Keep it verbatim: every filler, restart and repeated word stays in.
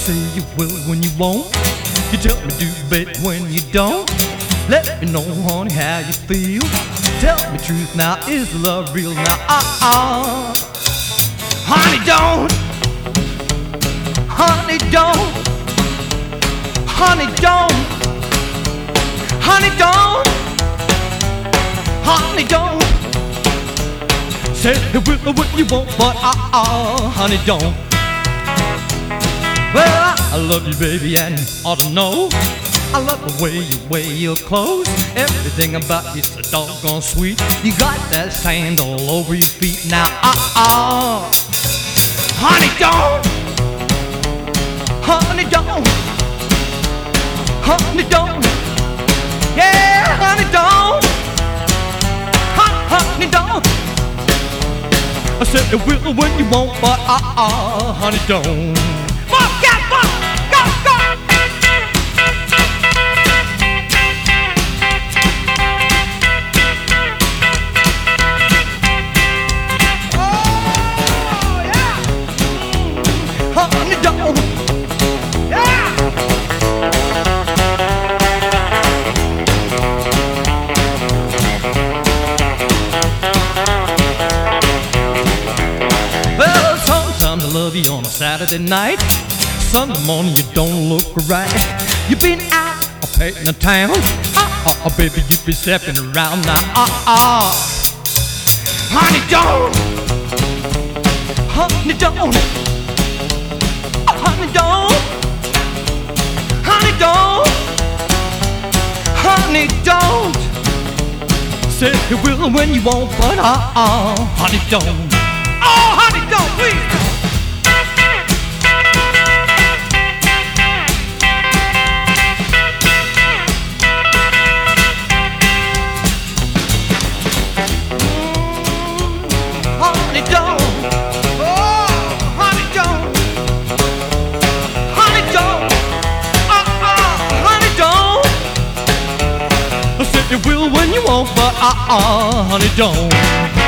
say you will when you won't. You tell me do, babe, when you don't. Let me know, honey, how you feel. Tell me truth now, is love real now? Uh-uh. Honey, don't. Honey, don't. Honey, don't. Honey, don't. Honey, don't. Say it will what you want, but uh-uh. Honey, don't. Well, I love you, baby, and you ought to know. I love the way you wear your clothes. Everything about you's so doggone sweet. You got that sand all over your feet. Now, uh-uh. Honey, don't. Honey, don't. Honey, don't. Yeah, honey, don't. Hon- honey, don't. I said it will when you won't, but uh-uh. Honey, don't. Fuck yeah, fuck. Go, go. Honey, don't. Yeah. Well, sometimes I love you on a Saturday night. Sunday morning you don't look right. You been out or painting the town. Uh-uh, baby, you be stepping around now. Uh-uh. Honey, don't. Honey, don't. Honey, don't. Honey, don't. Honey, don't. Say you will when you won't, but uh-uh. Honey, don't. Oh, honey, don't, please. Honey, don't. Oh, honey, don't. Honey, don't. Uh-uh, honey, don't. I said you will when you won't, but uh-uh, honey, don't.